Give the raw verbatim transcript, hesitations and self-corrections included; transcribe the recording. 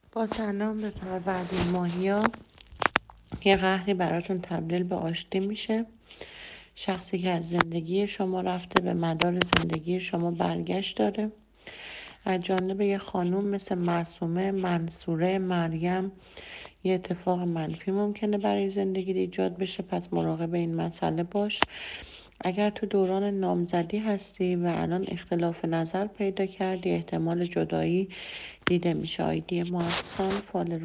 با سلام به پروردین ماهیا. یه قهری براتون تبدیل به آشتی میشه. شخصی که از زندگی شما رفته به مدار زندگی شما برگشت داره. از جانب یه خانوم مثل معصومه، منصوره، مریم یه اتفاق منفی ممکنه برای زندگی ایجاد بشه، پس مراقب این مسئله باش. اگر تو دوران نامزدی هستی و الان اختلاف نظر پیدا کردی، احتمال جدایی دیده میشه. آیدی محسن فال